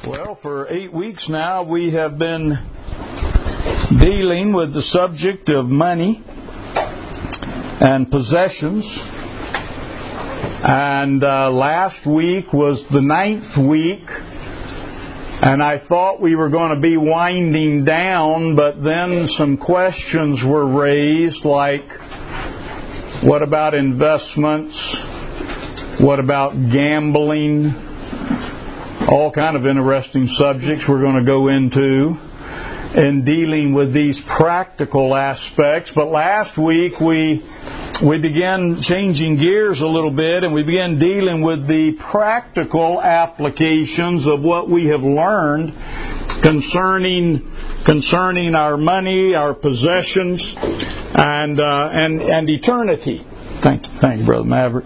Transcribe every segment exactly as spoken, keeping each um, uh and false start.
Well, for eight weeks now, we have been dealing with the subject of money and possessions. And uh, last week was the ninth week, and I thought we were going to be winding down, but then some questions were raised, like, what about investments? What about gambling? All kind of interesting subjects we're going to go into in dealing with these practical aspects. But last week we we began changing gears a little bit, and we began dealing with the practical applications of what we have learned concerning concerning our money, our possessions, and uh, and and eternity. Thank you, thank you, Brother Maverick.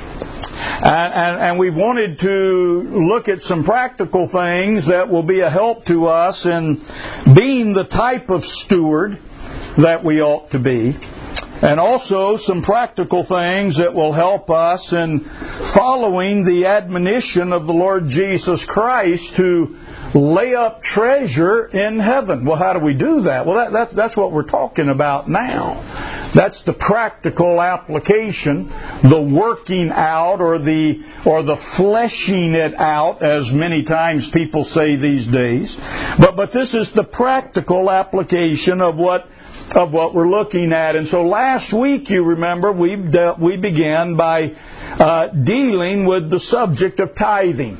And, and, and we've wanted to look at some practical things that will be a help to us in being the type of steward that we ought to be. And also some practical things that will help us in following the admonition of the Lord Jesus Christ to lay up treasure in heaven. Well, how do we do that? Well, that, that, that's what we're talking about now. That's the practical application, the working out, or the or the fleshing it out, as many times people say these days. But but this is the practical application of what of what we're looking at. And so last week, you remember, we dealt, we began by uh, dealing with the subject of tithing.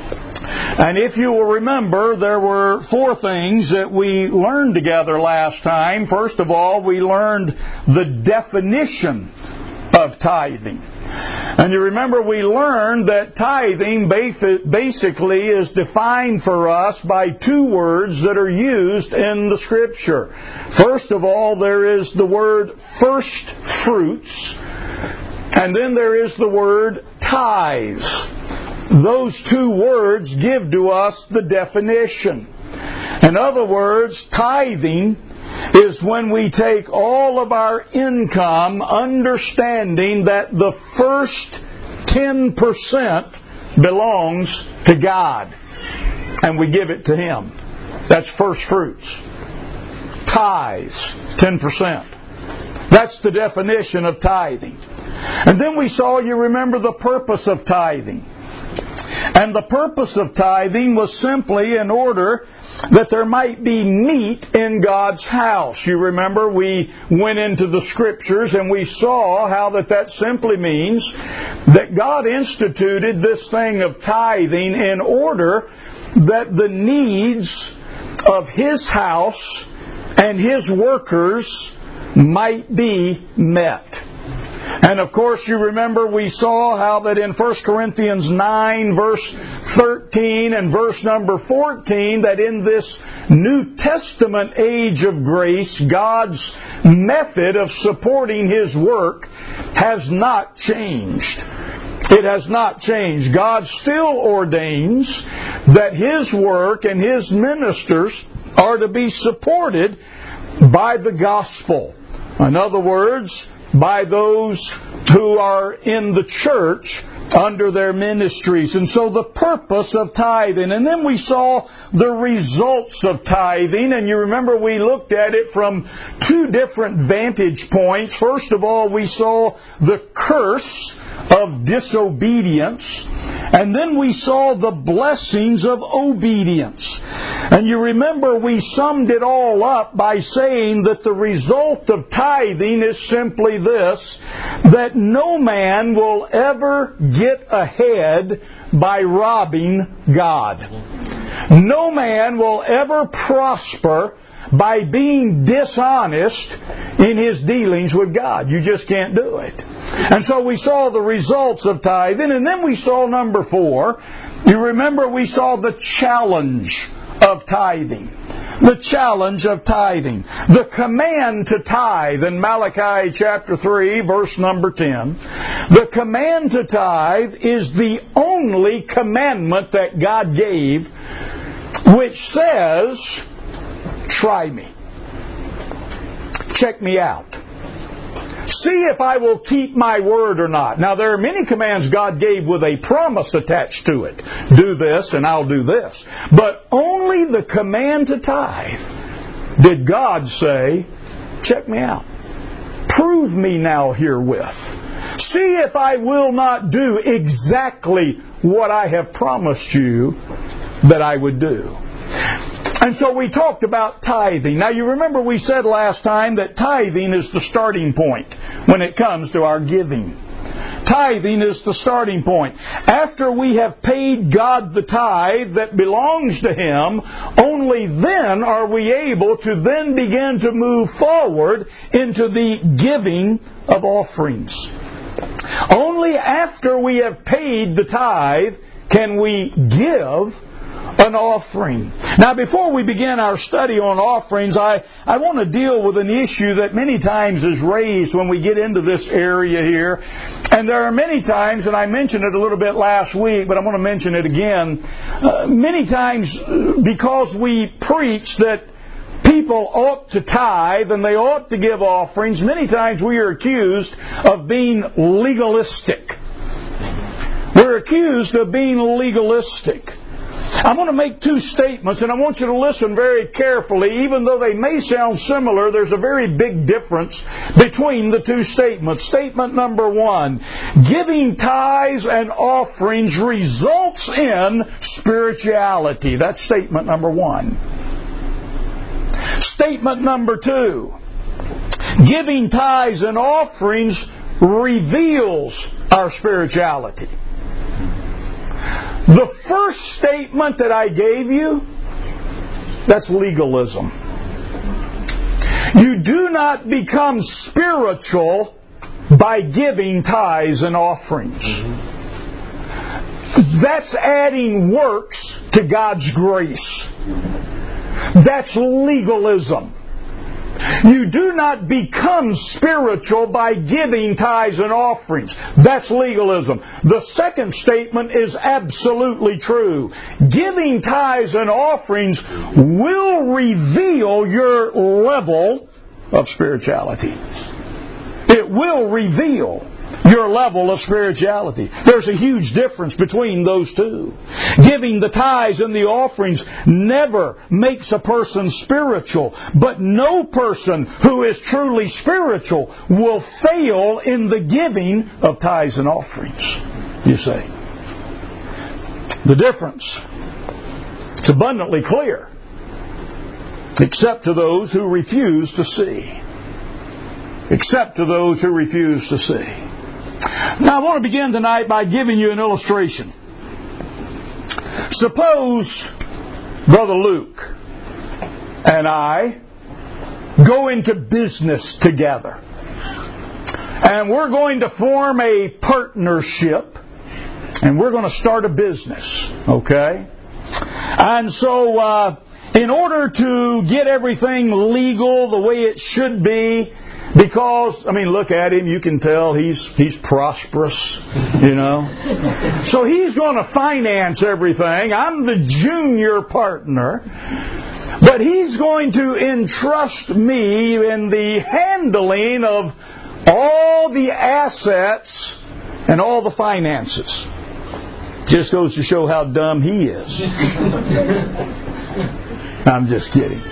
And if you will remember, there were four things that we learned together last time. First of all, we learned the definition of tithing. And you remember we learned that tithing basically is defined for us by two words that are used in the Scripture. First of all, there is the word first fruits, and then there is the word tithes. Those two words give to us the definition. In other words, tithing is when we take all of our income, understanding that the first ten percent belongs to God, and we give it to Him. That's first fruits. Tithes, ten percent. That's the definition of tithing. And then we saw, you remember, the purpose of tithing. And the purpose of tithing was simply in order that there might be meat in God's house. You remember we went into the Scriptures and we saw how that that simply means that God instituted this thing of tithing in order that the needs of His house and His workers might be met. And of course, you remember we saw how that in First Corinthians nine, verse thirteen and verse number fourteen, that in this New Testament age of grace, God's method of supporting His work has not changed. It has not changed. God still ordains that His work and His ministers are to be supported by the gospel. In other words, by those who are in the church under their ministries. And so the purpose of tithing. And then we saw the results of tithing. And you remember we looked at it from two different vantage points. First of all, we saw the curse of disobedience. And then we saw the blessings of obedience. And you remember we summed it all up by saying that the result of tithing is simply this, that no man will ever get ahead by robbing God. No man will ever prosper by being dishonest in his dealings with God. You just can't do it. And so we saw the results of tithing, and then we saw number four. You remember we saw the challenge of tithing. The challenge of tithing. The command to tithe in Malachi chapter three, verse number ten. The command to tithe is the only commandment that God gave which says, try me. Check me out. See if I will keep my word or not. Now, there are many commands God gave with a promise attached to it. Do this and I'll do this. But only the command to tithe did God say, check me out. Prove me now herewith. See if I will not do exactly what I have promised you that I would do. And so we talked about tithing. Now you remember we said last time that tithing is the starting point when it comes to our giving. Tithing is the starting point. After we have paid God the tithe that belongs to Him, only then are we able to then begin to move forward into the giving of offerings. Only after we have paid the tithe can we give an offering. Now, before we begin our study on offerings, I, I want to deal with an issue that many times is raised when we get into this area here. And there are many times, and I mentioned it a little bit last week, but I want to mention it again. Uh, many times, because we preach that people ought to tithe and they ought to give offerings, many times we are accused of being legalistic. We're accused of being legalistic. I'm going to make two statements, and I want you to listen very carefully. Even though they may sound similar, there's a very big difference between the two statements. Statement number one, giving tithes and offerings results in spirituality. That's statement number one. Statement number two, giving tithes and offerings reveals our spirituality. The first statement that I gave you, that's legalism. You do not become spiritual by giving tithes and offerings. That's adding works to God's grace. That's legalism. You do not become spiritual by giving tithes and offerings. That's legalism. The second statement is absolutely true. Giving tithes and offerings will reveal your level of spirituality. It will reveal your level of spirituality. There's a huge difference between those two. Giving the tithes and the offerings never makes a person spiritual, but no person who is truly spiritual will fail in the giving of tithes and offerings, you say. The difference, it's abundantly clear, except to those who refuse to see. Except to those who refuse to see. Now I want to begin tonight by giving you an illustration. Suppose Brother Luke and I go into business together. And we're going to form a partnership. And we're going to start a business. Okay? And so uh, in order to get everything legal the way it should be, because, I mean, look at him, you can tell he's he's prosperous, you know. So he's going to finance everything. I'm the junior partner. But he's going to entrust me in the handling of all the assets and all the finances. Just goes to show how dumb he is. I'm just kidding.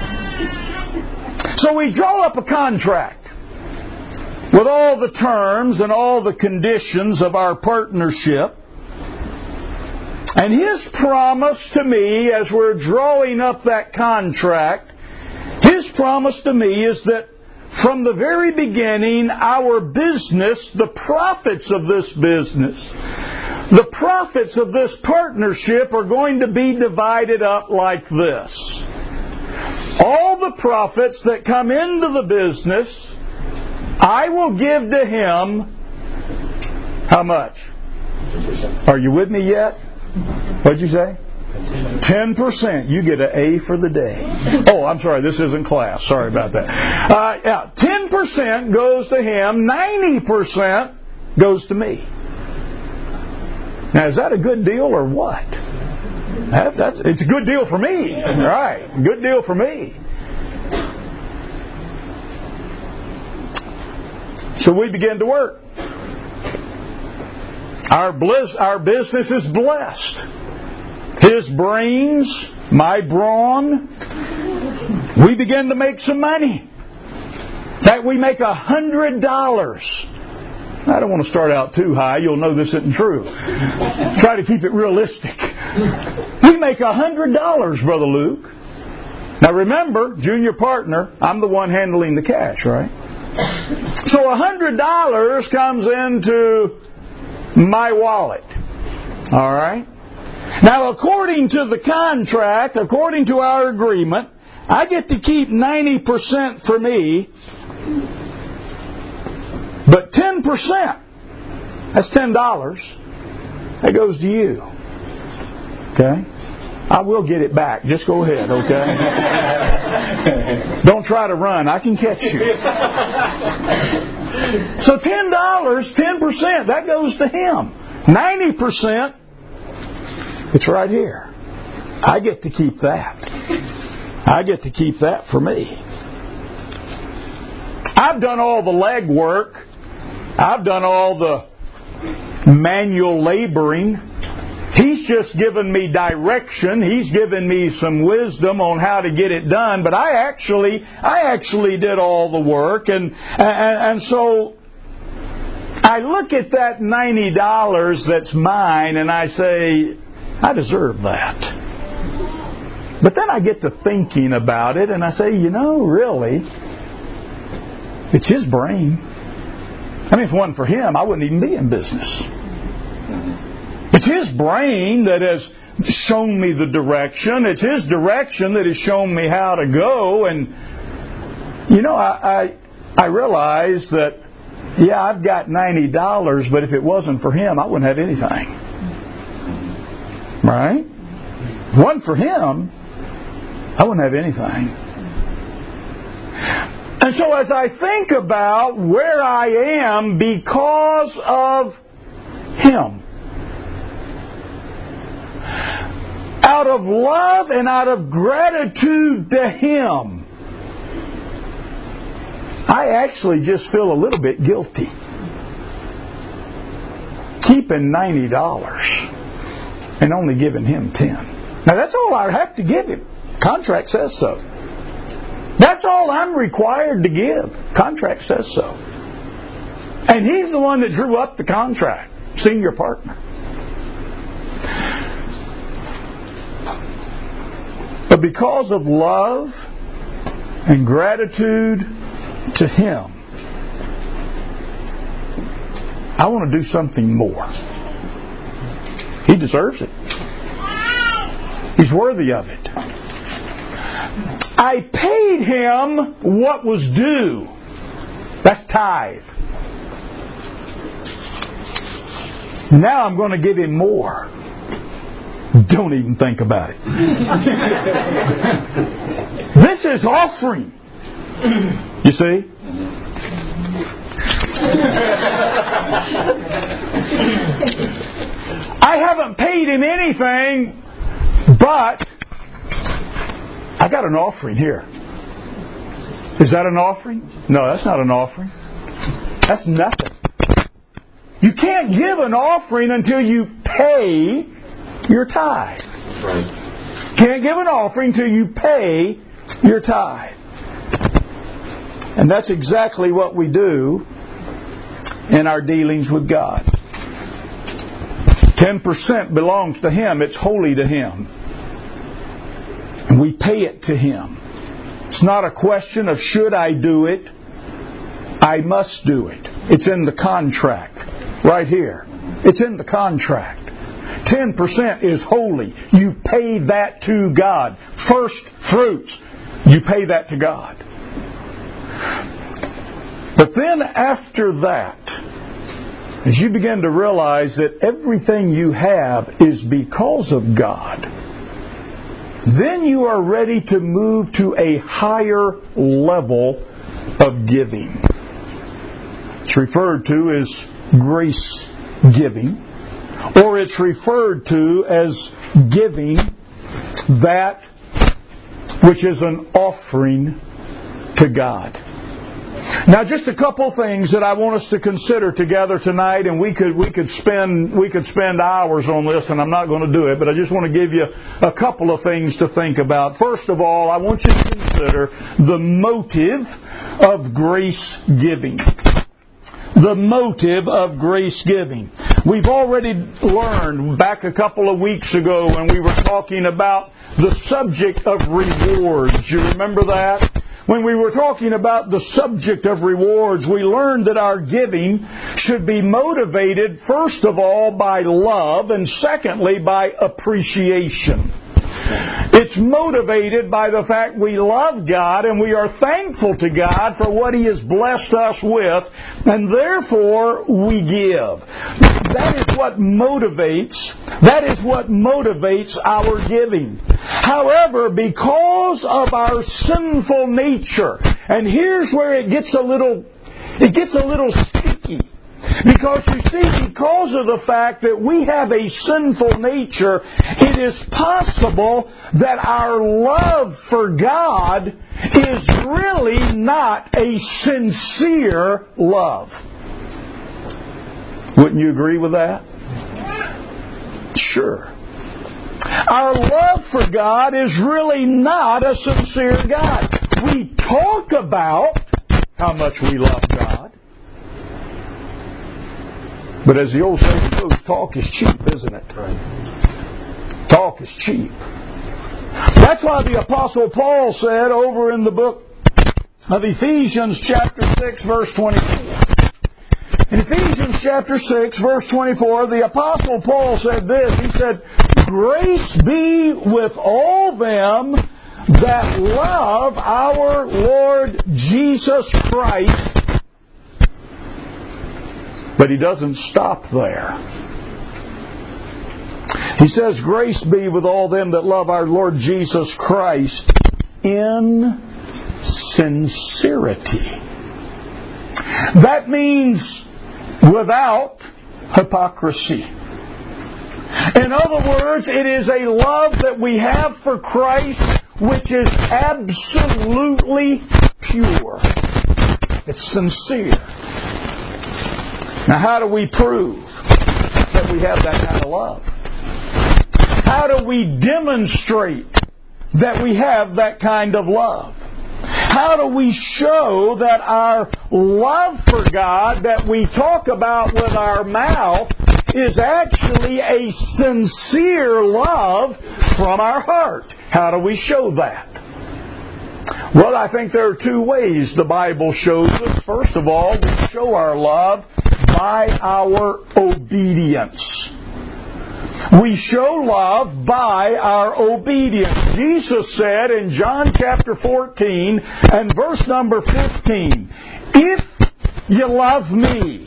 So we draw up a contract with all the terms and all the conditions of our partnership. And his promise to me as we're drawing up that contract, his promise to me is that from the very beginning, our business, the profits of this business, the profits of this partnership are going to be divided up like this. All the profits that come into the business, I will give to him, how much? Are you with me yet? What'd you say? ten percent. You get an A for the day. Oh, I'm sorry, this isn't class. Sorry about that. Uh, yeah, ten percent goes to him, ninety percent goes to me. Now, is that a good deal or what? That, that's, it's a good deal for me. All right, good deal for me. So we began to work. Our bliss, our business is blessed. His brains, my brawn. We begin to make some money. In fact, we make a hundred dollars. I don't want to start out too high. You'll know this isn't true. Try to keep it realistic. We make a hundred dollars, Brother Luke. Now remember, junior partner, I'm the one handling the cash, right? So a hundred dollars comes into my wallet. All right? Now, according to the contract, according to our agreement, I get to keep ninety percent for me, but ten percent, that's ten dollars, that goes to you. Okay? I will get it back. Just go ahead, okay? Don't try to run. I can catch you. So ten dollars, ten percent, that goes to him. ninety percent, it's right here. I get to keep that. I get to keep that for me. I've done all the legwork. I've done all the manual laboring. He's just given me direction. He's given me some wisdom on how to get it done. But I actually, I actually did all the work, and and, and so I look at that ninety dollars that's mine, and I say, I deserve that. But then I get to thinking about it, and I say, you know, really, it's his brain. I mean, if it wasn't for him, I wouldn't even be in business. It's his brain that has shown me the direction. It's his direction that has shown me how to go. And, you know, I I, I realize that, yeah, I've got ninety dollars, but if it wasn't for him, I wouldn't have anything. Right? If it wasn't for him, I wouldn't have anything. And so as I think about where I am because of him, out of love and out of gratitude to him, I actually just feel a little bit guilty keeping ninety dollars and only giving him ten. Now that's all I have to give him. Contract says so. That's all I'm required to give. Contract says so. And he's the one that drew up the contract, senior partner. But because of love and gratitude to him, I want to do something more. He deserves it. He's worthy of it. I paid him what was due. That's tithe. Now I'm going to give him more. Don't even think about it. This is offering. You see? I haven't paid him anything, but I got an offering here. Is that an offering? No, that's not an offering. That's nothing. You can't give an offering until you pay your tithe. Right. Can't give an offering until you pay your tithe. And that's exactly what we do in our dealings with God. ten percent belongs to him. It's holy to him. And we pay it to him. It's not a question of should I do it. I must do it. It's in the contract. Right here. It's in the contract. ten percent is holy. You pay that to God. First fruits. You pay that to God. But then after that, as you begin to realize that everything you have is because of God, then you are ready to move to a higher level of giving. It's referred to as grace giving, or it's referred to as giving that which is an offering to God. Now, just a couple things that I want us to consider together tonight, and we could we could spend we could spend hours on this, and I'm not going to do it, but I just want to give you a couple of things to think about. First of all, I want you to consider the motive of grace giving. The motive of grace giving. We've already learned back a couple of weeks ago when we were talking about the subject of rewards. You remember that? When we were talking about the subject of rewards, we learned that our giving should be motivated, first of all, by love, and secondly, by appreciation. It's motivated by the fact we love God and we are thankful to God for what He has blessed us with, and therefore we give. That is what motivates, that is what motivates our giving. However, because of our sinful nature, and here's where it gets a little, it gets a little sticky. Because you see, because of the fact that we have a sinful nature, it is possible that our love for God is really not a sincere love. Wouldn't you agree with that? Sure. Our love for God is really not a sincere God. We talk about how much we love God. But as the old saying goes, talk is cheap, isn't it? Talk is cheap. That's why the Apostle Paul said over in the book of Ephesians chapter six, verse twenty-four. In Ephesians chapter six, verse twenty-four, the Apostle Paul said this. He said, "Grace be with all them that love our Lord Jesus Christ." But he doesn't stop there. He says, "Grace be with all them that love our Lord Jesus Christ in sincerity." That means without hypocrisy. In other words, it is a love that we have for Christ which is absolutely pure. It's sincere. Now, how do we prove that we have that kind of love? How do we demonstrate that we have that kind of love? How do we show that our love for God that we talk about with our mouth is actually a sincere love from our heart? How do we show that? Well, I think there are two ways the Bible shows us. First of all, we show our love by our obedience. We show love by our obedience. Jesus said in John chapter fourteen and verse number fifteen, "If you love me,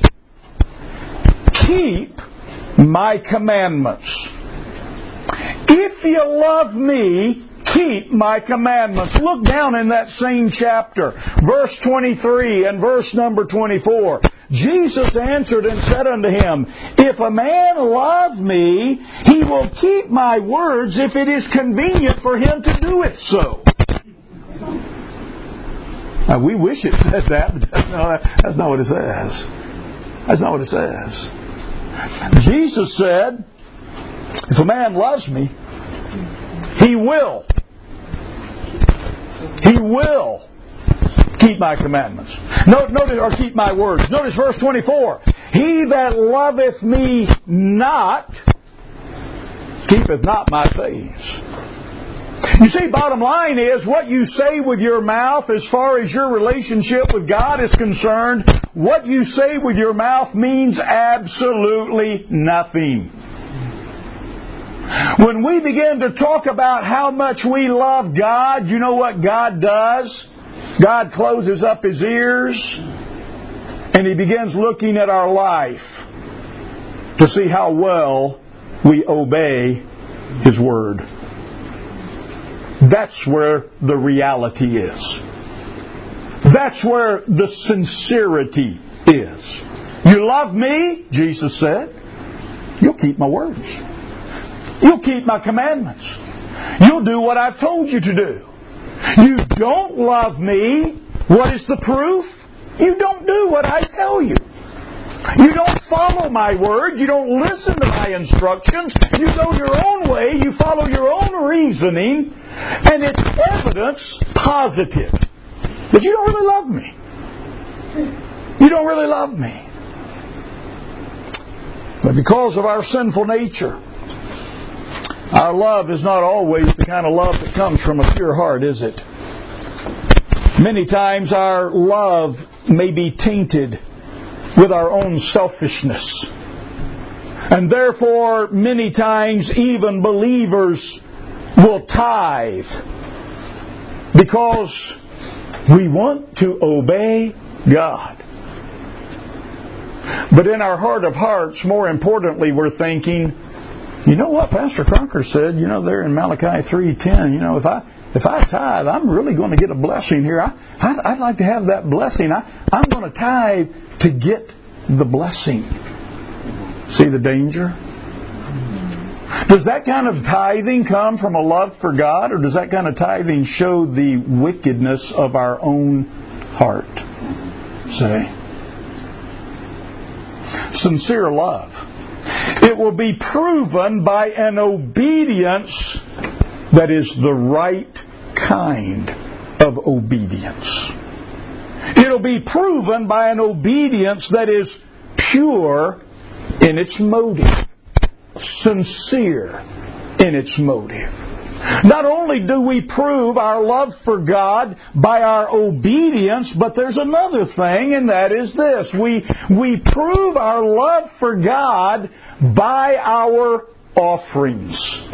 keep my commandments." If you love me, keep my commandments. Look down in that same chapter, verse twenty-three and verse number twenty-four. Jesus answered and said unto him, "If a man love me, he will keep my words if it is convenient for him to do it so." Now, we wish it said that, but that's not, that's not what it says. That's not what it says. Jesus said, if a man loves me, he will. He will keep my commandments. Note, notice, or keep my words. Notice verse twenty-four. "He that loveth me not, keepeth not my sayings." You see, bottom line is, what you say with your mouth as far as your relationship with God is concerned, what you say with your mouth means absolutely nothing. When we begin to talk about how much we love God, you know what God does? God closes up His ears and He begins looking at our life to see how well we obey His Word. That's where the reality is. That's where the sincerity is. You love me, Jesus said, you'll keep my words. You'll keep my commandments. You'll do what I've told you to do. You don't love me. What is the proof? You don't do what I tell you. You don't follow my words. You don't listen to my instructions. You go your own way. You follow your own reasoning. And it's evidence positive that you don't really love me. You don't really love me. But because of our sinful nature, our love is not always the kind of love that comes from a pure heart, is it? Many times our love may be tainted with our own selfishness. And therefore, many times even believers will tithe because we want to obey God. But in our heart of hearts, more importantly, we're thinking, you know what Pastor Crocker said, you know, there in Malachi three ten, you know, if I if I tithe, I'm really going to get a blessing here. I, I'd, I'd like to have that blessing. I, I'm going to tithe to get the blessing. See the danger? Does that kind of tithing come from a love for God, or does that kind of tithing show the wickedness of our own heart? See? Sincere love. It will be proven by an obedience that is the right kind of obedience. It'll be proven by an obedience that is pure in its motive, sincere in its motive. Not only do we prove our love for God by our obedience, but there's another thing, and that is this. We, we prove our love for God by our offerings.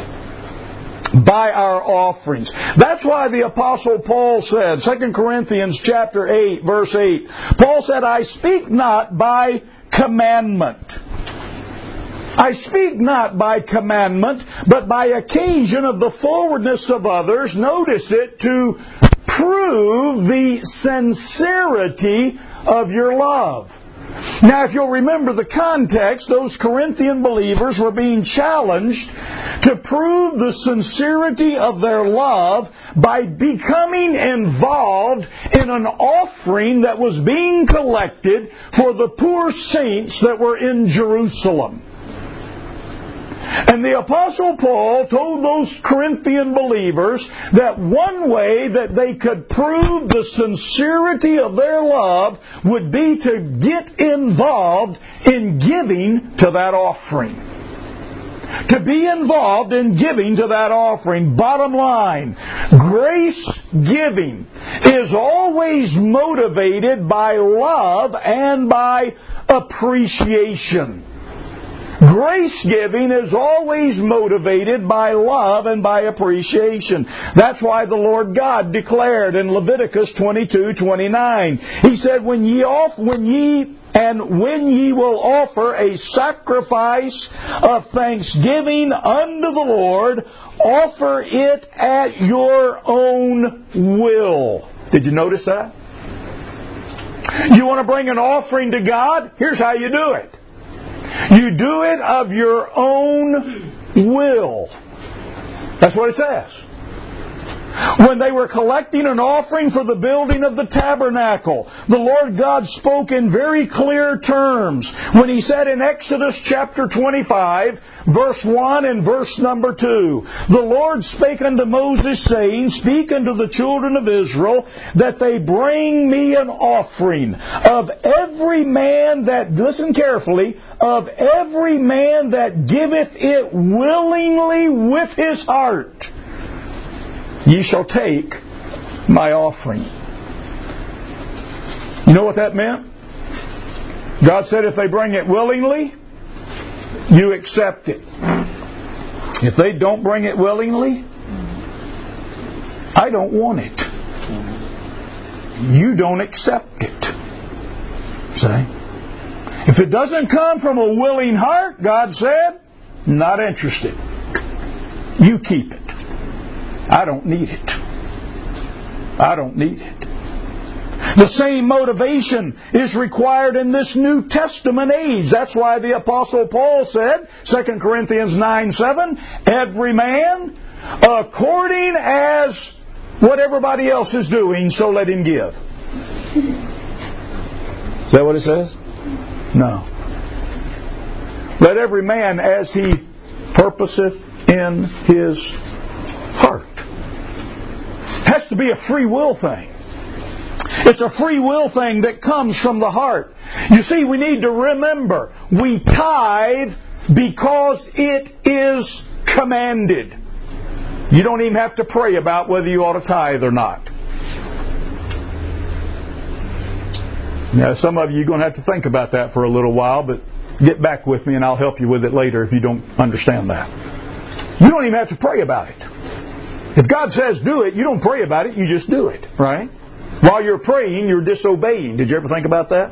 By our offerings. That's why the Apostle Paul said, Second Corinthians chapter eight, verse eight, Paul said, I speak not by commandment. I speak not by commandment, but by occasion of the forwardness of others, notice it, to prove the sincerity of your love. Now, if you'll remember the context, those Corinthian believers were being challenged to prove the sincerity of their love by becoming involved in an offering that was being collected for the poor saints that were in Jerusalem. And the Apostle Paul told those Corinthian believers that one way that they could prove the sincerity of their love would be to get involved in giving to that offering. To be involved in giving to that offering. Bottom line, grace giving is always motivated by love and by appreciation. Grace giving is always motivated by love and by appreciation. That's why the Lord God declared in Leviticus twenty-two twenty-nine. He said, "When ye off, when ye and when ye will offer a sacrifice of thanksgiving unto the Lord, offer it at your own will." Did you notice that? You want to bring an offering to God? Here's how you do it. You do it of your own will. That's what it says. When they were collecting an offering for the building of the tabernacle, the Lord God spoke in very clear terms when He said in Exodus chapter twenty-five, verse one and verse number two, "The Lord spake unto Moses, saying, Speak unto the children of Israel, that they bring me an offering of every man that," listen carefully, "of every man that giveth it willingly with his heart. Ye shall take my offering." You know what that meant? God said if they bring it willingly, you accept it. If they don't bring it willingly, I don't want it. You don't accept it. See? If it doesn't come from a willing heart, God said, not interested. You keep it. I don't need it. I don't need it. The same motivation is required in this New Testament age. That's why the Apostle Paul said, Second Corinthians nine seven, "Every man according as what everybody else is doing, so let him give." Is that what it says? No. Let every man as he purposeth in his heart. It has to be a free will thing. It's a free will thing that comes from the heart. You see, we need to remember, we tithe because it is commanded. You don't even have to pray about whether you ought to tithe or not. Now, some of you are going to have to think about that for a little while, but get back with me and I'll help you with it later if you don't understand that. You don't even have to pray about it. If God says do it, you don't pray about it, you just do it, right? While you're praying, you're disobeying. Did you ever think about that?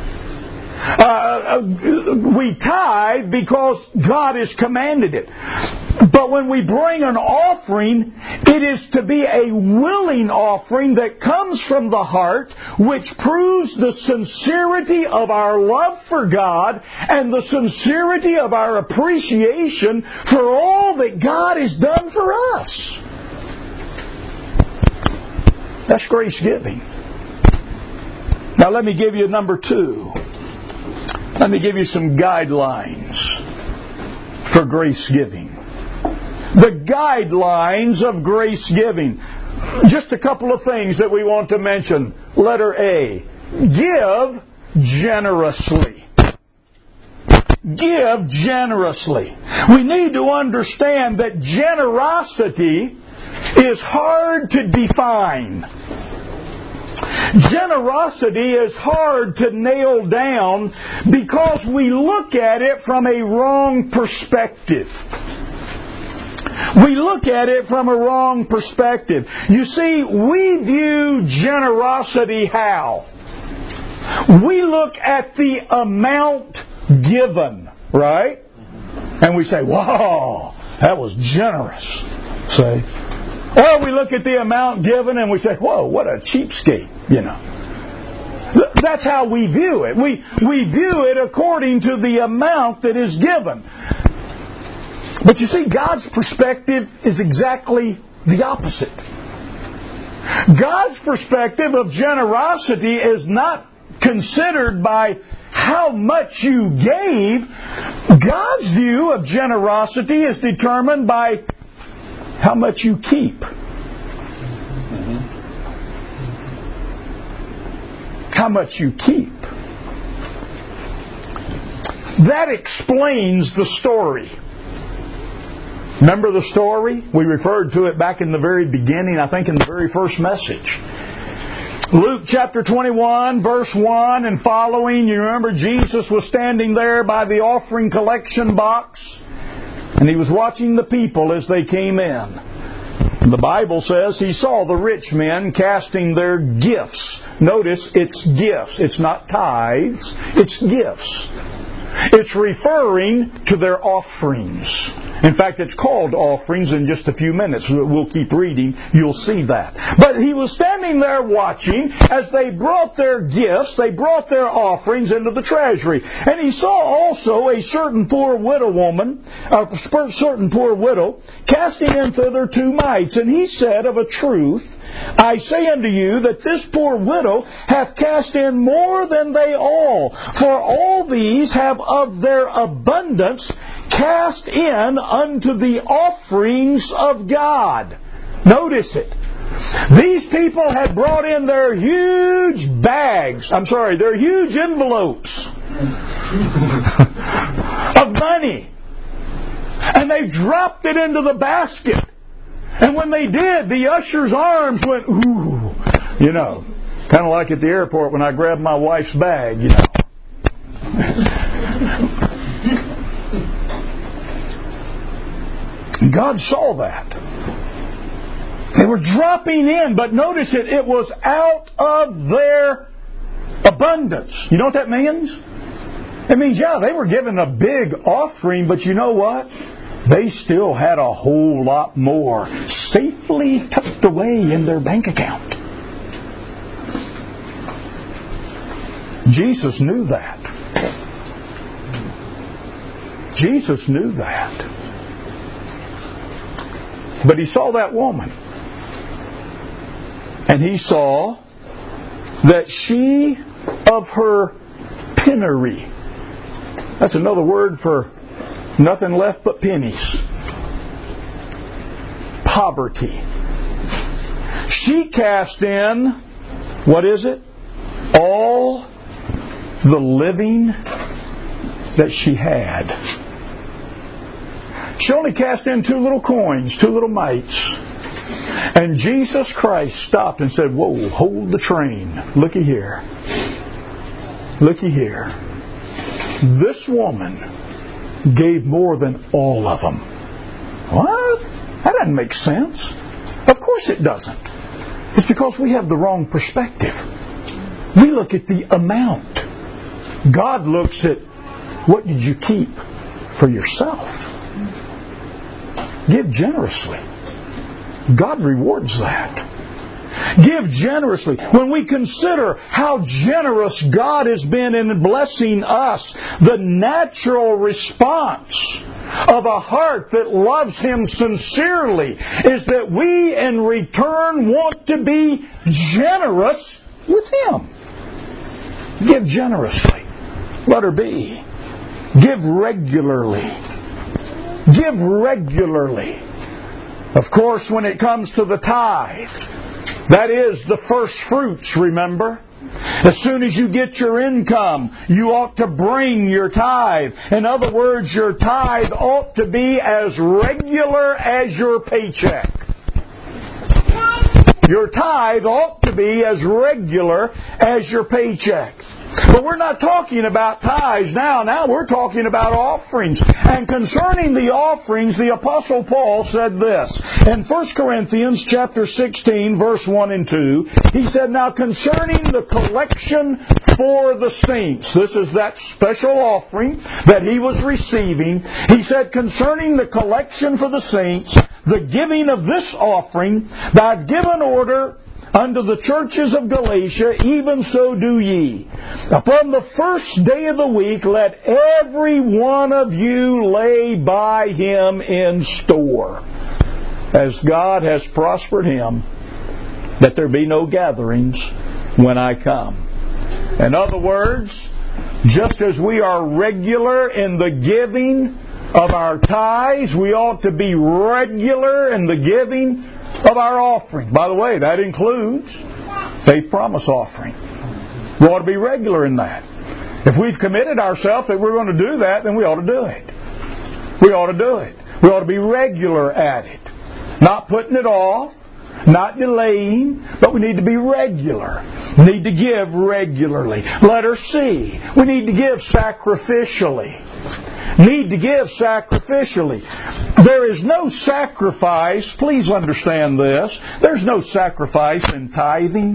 Uh, we tithe because God has commanded it. But when we bring an offering, it is to be a willing offering that comes from the heart, which proves the sincerity of our love for God and the sincerity of our appreciation for all that God has done for us. That's grace giving. Now let me give you number two. Let me give you some guidelines for grace giving. The guidelines of grace giving. Just a couple of things that we want to mention. Letter A. Give generously. Give generously. We need to understand that generosity is hard to define. Generosity is hard to nail down because we look at it from a wrong perspective. We look at it from a wrong perspective. You see, we view generosity how? We look at the amount given, right? And we say, wow, that was generous. Say. Or we look at the amount given and we say, whoa, what a cheapskate, you know. That's how we view it. We, we view it according to the amount that is given. But you see, God's perspective is exactly the opposite. God's perspective of generosity is not considered by how much you gave. God's view of generosity is determined by how much you keep. Mm-hmm. How much you keep. That explains the story. Remember the story? We referred to it back in the very beginning, I think in the very first message. Luke chapter twenty-one, verse one and following, you remember Jesus was standing there by the offering collection box, and he was watching the people as they came in. And the Bible says he saw the rich men casting their gifts. Notice, it's gifts. It's not tithes. It's gifts. It's referring to their offerings. In fact, it's called offerings in just a few minutes. We'll keep reading. You'll see that. But he was standing there watching as they brought their gifts, they brought their offerings into the treasury. And he saw also a certain poor widow woman, a certain poor widow, casting in thither two mites. And he said, of a truth, I say unto you that this poor widow hath cast in more than they all. For all these have of their abundance cast in unto the offerings of God. Notice it. These people had brought in their huge bags, I'm sorry, their huge envelopes of money. And they dropped it into the basket. And when they did, the usher's arms went, ooh, you know, kind of like at the airport when I grabbed my wife's bag, you know. God saw that. They were dropping in, but notice it, it was out of their abundance. You know what that means? It means, yeah, they were given a big offering, but you know what? They still had a whole lot more safely tucked away in their bank account. Jesus knew that. Jesus knew that. But he saw that woman. And he saw that she of her penury. That's another word for nothing left but pennies. Poverty. She cast in, what is it? All the living that she had. She only cast in two little coins, two little mites. And Jesus Christ stopped and said, whoa, hold the train. Looky here. Looky here. This woman gave more than all of them. What? That doesn't make sense. Of course it doesn't. It's because we have the wrong perspective. We look at the amount. God looks at what did you keep for yourself. Give generously. God rewards that. Give generously. When we consider how generous God has been in blessing us, the natural response of a heart that loves Him sincerely is that we in return want to be generous with Him. Give generously. Letter B. Give regularly. Give regularly. Of course, when it comes to the tithe, that is the first fruits, remember? As soon as you get your income, you ought to bring your tithe. In other words, your tithe ought to be as regular as your paycheck. Your tithe ought to be as regular as your paycheck. But we're not talking about tithes now. Now we're talking about offerings. And concerning the offerings, the Apostle Paul said this. In First Corinthians chapter sixteen, verse one and two, he said, now concerning the collection for the saints, this is that special offering that he was receiving. He said, concerning the collection for the saints, the giving of this offering, I've given order unto the churches of Galatia, even so do ye. Upon the first day of the week, let every one of you lay by him in store, as God has prospered him, that there be no gatherings when I come. In other words, just as we are regular in the giving of our tithes, we ought to be regular in the giving of our offering. By the way, that includes faith promise offering. We ought to be regular in that. If we've committed ourselves that we're going to do that, then we ought to do it. We ought to do it. We ought to be regular at it. Not putting it off, not delaying, but we need to be regular. We need to give regularly. Letter C, we need to give sacrificially. Need to give sacrificially. There is no sacrifice, please understand this, there's no sacrifice in tithing.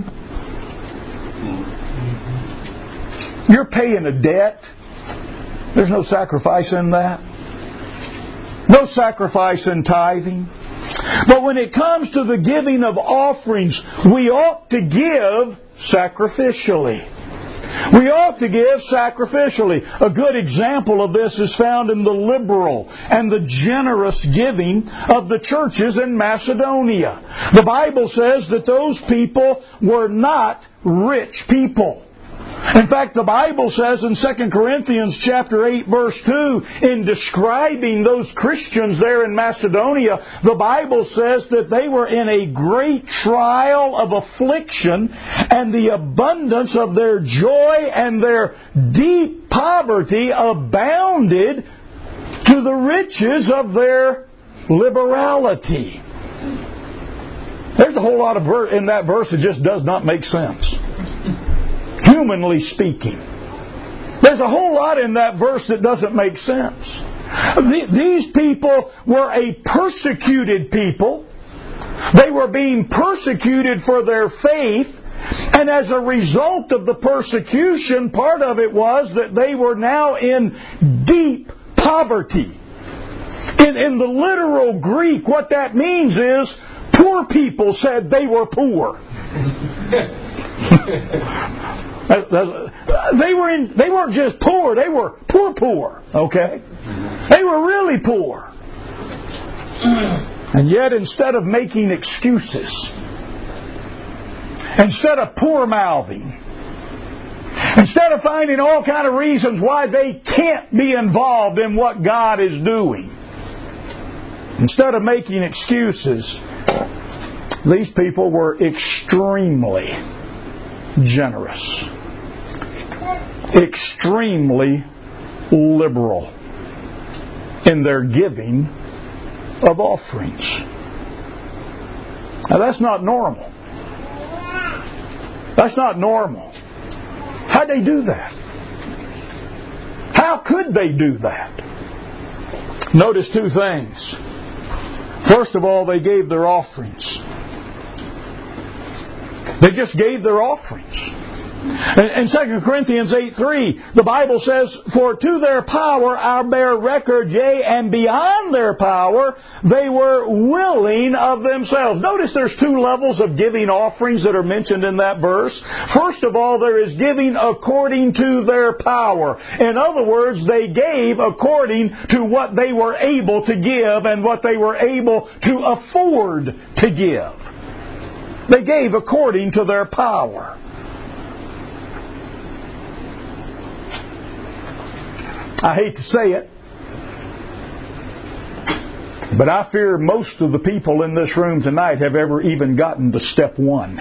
You're paying a debt. There's no sacrifice in that. No sacrifice in tithing. But when it comes to the giving of offerings, we ought to give sacrificially. We ought to give sacrificially. A good example of this is found in the liberal and the generous giving of the churches in Macedonia. The Bible says that those people were not rich people. In fact, the Bible says in Second Corinthians chapter eight, verse two, in describing those Christians there in Macedonia, the Bible says that they were in a great trial of affliction, and the abundance of their joy and their deep poverty abounded to the riches of their liberality. There's a whole lot of ver- in that verse that just does not make sense. Humanly speaking. There's a whole lot in that verse that doesn't make sense. These people were a persecuted people. They were being persecuted for their faith. And as a result of the persecution, part of it was that they were now in deep poverty. In, in the literal Greek, what that means is poor people said they were poor. They were in, they weren't just poor, they were poor poor, okay? They were really poor. And yet instead of making excuses, instead of poor mouthing, Instead of finding all kind of reasons why they can't be involved in what God is doing, instead of making excuses, these people were extremely generous, extremely liberal in their giving of offerings. Now that's not normal. That's not normal. How'd they do that? How could they do that? Notice two things. First of all, they gave their offerings. They just gave their offerings. In Second Corinthians eight three, the Bible says, "For to their power I bear record, yea, and beyond their power they were willing of themselves." Notice there's two levels of giving offerings that are mentioned in that verse. First of all, there is giving according to their power. In other words, they gave according to what they were able to give and what they were able to afford to give. They gave according to their power. I hate to say it, but I fear most of the people in this room tonight have ever even gotten to step one.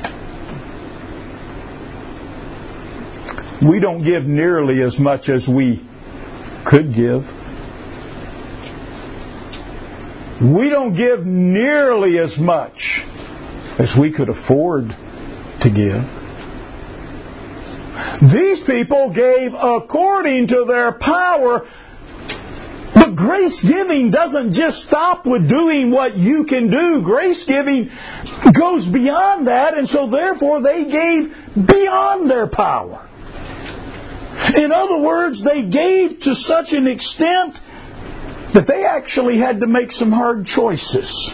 We don't give nearly as much as we could give. We don't give nearly as much as we could afford to give. These people gave according to their power. But grace giving doesn't just stop with doing what you can do. Grace giving goes beyond that, and so therefore they gave beyond their power. In other words, they gave to such an extent that they actually had to make some hard choices.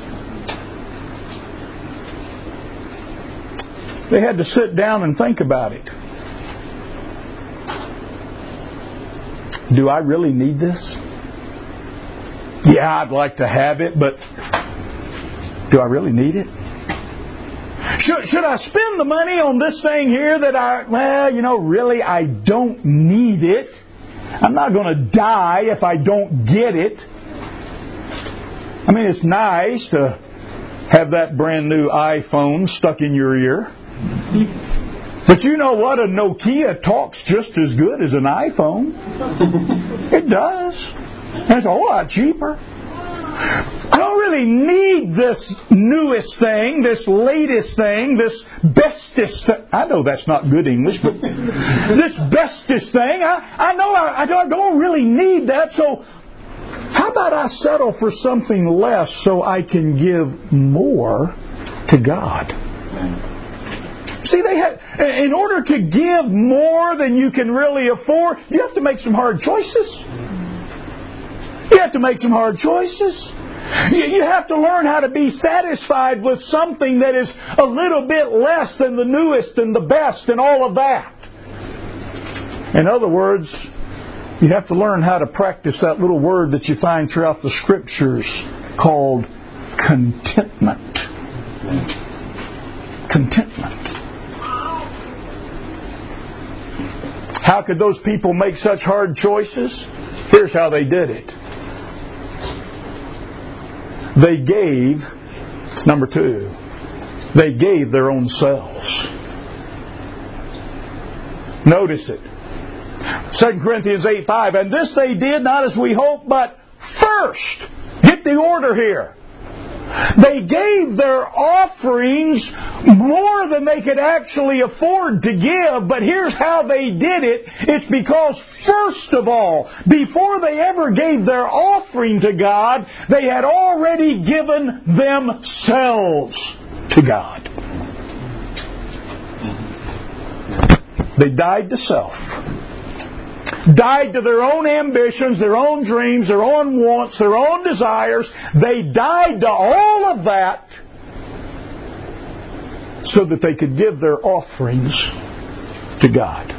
They had to sit down and think about it. Do I really need this? Yeah, I'd like to have it, but do I really need it? Should, should I spend the money on this thing here that I, well, you know, really I don't need it. I'm not going to die if I don't get it. I mean, it's nice to have that brand new iPhone stuck in your ear. But you know what? A Nokia talks just as good as an iPhone. It does. And it's a whole lot cheaper. I don't really need this newest thing, this latest thing, this bestest thing. I know that's not good English, but this bestest thing, I, I know I, I don't, I don't really need that. So how about I settle for something less so I can give more to God? See, they had, in order to give more than you can really afford, you have to make some hard choices. You have to make some hard choices. You, you have to learn how to be satisfied with something that is a little bit less than the newest and the best and all of that. In other words, you have to learn how to practice that little word that you find throughout the Scriptures called contentment. Contentment. How could those people make such hard choices? Here's how they did it. They gave, number two, they gave their own selves. Notice it. Second Corinthians eight five, and this they did not as we hoped, but first, get the order here. They gave their offerings more than they could actually afford to give, but here's how they did it. It's because, first of all, before they ever gave their offering to God, they had already given themselves to God. They died to self. Died to their own ambitions, their own dreams, their own wants, their own desires. They died to all of that so that they could give their offerings to God.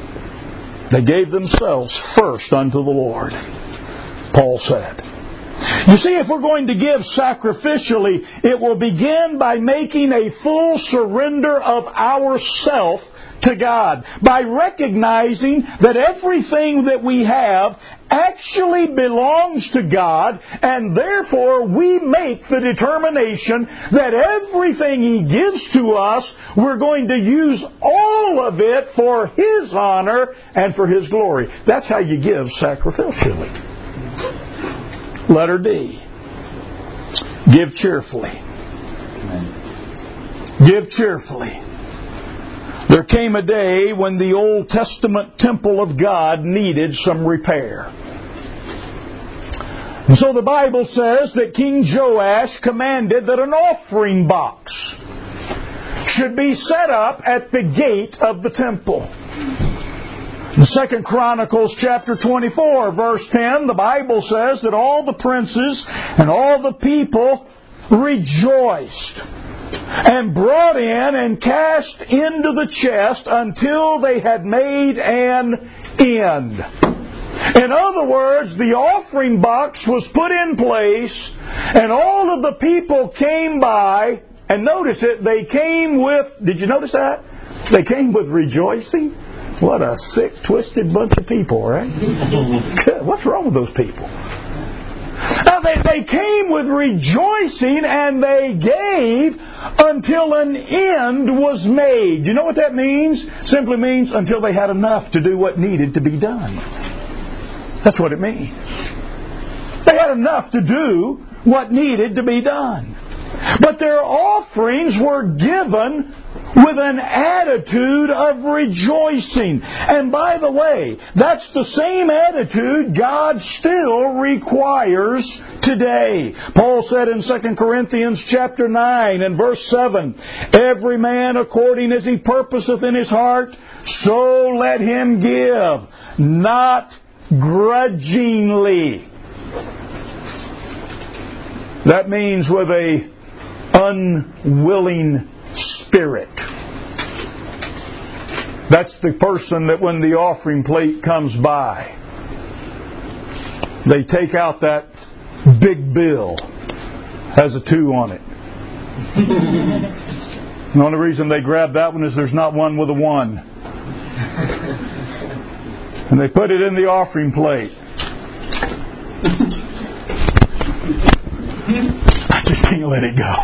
They gave themselves first unto the Lord, Paul said. You see, if we're going to give sacrificially, it will begin by making a full surrender of ourself to God, by recognizing that everything that we have actually belongs to God, and therefore we make the determination that everything He gives to us, we're going to use all of it for His honor and for His glory. That's how you give sacrificially. Letter D. Give cheerfully. Give cheerfully. There came a day when the Old Testament temple of God needed some repair. And so the Bible says that King Joash commanded that an offering box should be set up at the gate of the temple. In Second Chronicles chapter twenty-four, verse ten, the Bible says that all the princes and all the people rejoiced and brought in and cast into the chest until they had made an end. In other words, the offering box was put in place, and all of the people came by, and notice it, they came with, did you notice that? They came with rejoicing. What a sick, twisted bunch of people, right? What's wrong with those people? Now, they, they came with rejoicing, and they gave until an end was made. You know what that means? Simply means until they had enough to do what needed to be done. That's what it means. They had enough to do what needed to be done. But their offerings were given with an attitude of rejoicing. And by the way, that's the same attitude God still requires today. Paul said in Second Corinthians chapter nine and verse seven, every man according as he purposeth in his heart, so let him give, not grudgingly. That means with a unwilling spirit. That's the person that when the offering plate comes by, they take out that big bill, has a two on it. The only reason they grab that one is there's not one with a one. And they put it in the offering plate. I just can't let it go.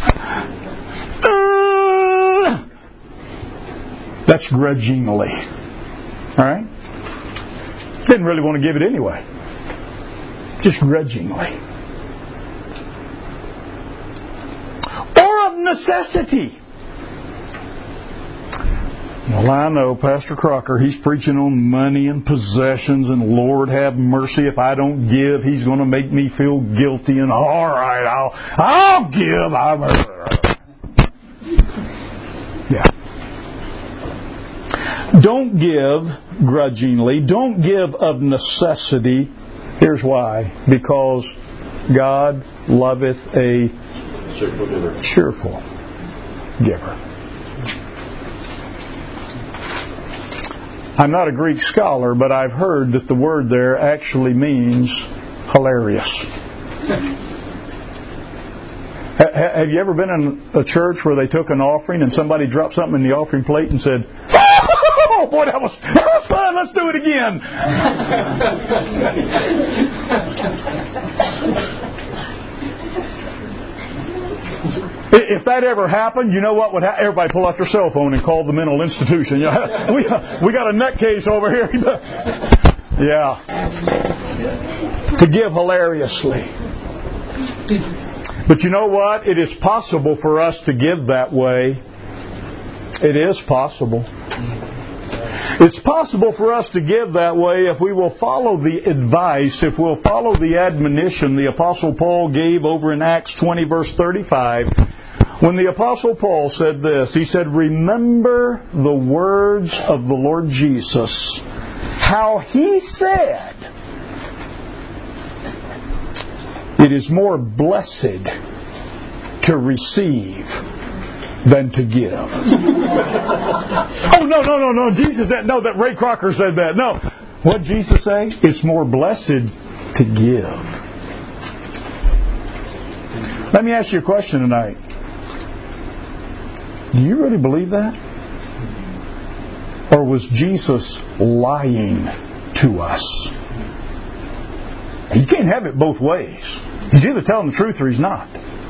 Uh, that's grudgingly. All right? Didn't really want to give it anyway. Just grudgingly. Or of necessity. Well, I know Pastor Crocker, he's preaching on money and possessions, and Lord have mercy, if I don't give, he's going to make me feel guilty, and all right, I'll I'll give. I'm yeah. Don't give grudgingly. Don't give of necessity. Here's why. Because God loveth a cheerful giver. Cheerful giver. I'm not a Greek scholar, but I've heard that the word there actually means hilarious. Have you ever been in a church where they took an offering and somebody dropped something in the offering plate and said, "Oh boy, that was, that was fun, let's do it again." If that ever happened, you know what would happen? Everybody pull out their cell phone and call the mental institution. You know, we, we got a nutcase over here. Yeah. To give hilariously. But you know what? It is possible for us to give that way. It is possible. It's possible for us to give that way if we will follow the advice, if we'll follow the admonition the Apostle Paul gave over in Acts twenty, verse thirty-five. When the Apostle Paul said this, he said, "Remember the words of the Lord Jesus, how He said, it is more blessed to receive than to give." Oh, no, no, no, no. Jesus, that, no, that Ray Crocker said that. No. What did Jesus say? It's more blessed to give. Let me ask you a question tonight. Do you really believe that? Or was Jesus lying to us? You can't have it both ways. He's either telling the truth or he's not.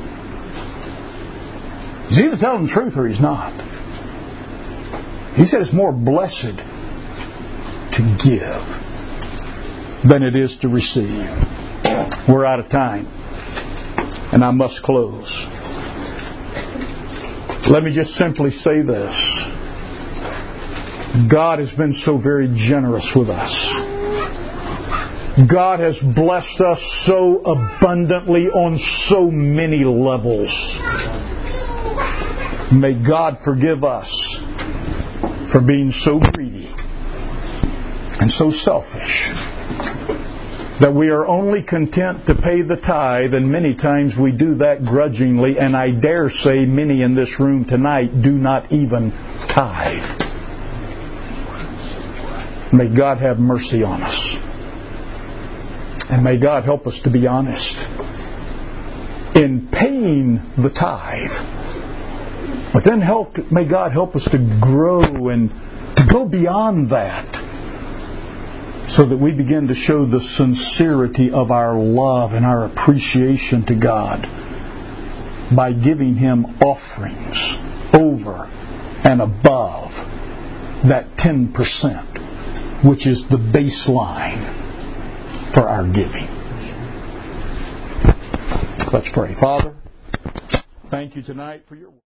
He's either telling the truth or he's not. He said it's more blessed to give than it is to receive. We're out of time, and I must close. Let me just simply say this. God has been so very generous with us. God has blessed us so abundantly on so many levels. May God forgive us for being so greedy and so selfish that we are only content to pay the tithe, and many times we do that grudgingly, and I dare say many in this room tonight do not even tithe. May God have mercy on us. And may God help us to be honest in paying the tithe. But then help, may God help us to grow and to go beyond that, so that we begin to show the sincerity of our love and our appreciation to God by giving Him offerings over and above that ten percent, which is the baseline for our giving. Let's pray. Father, thank you tonight for your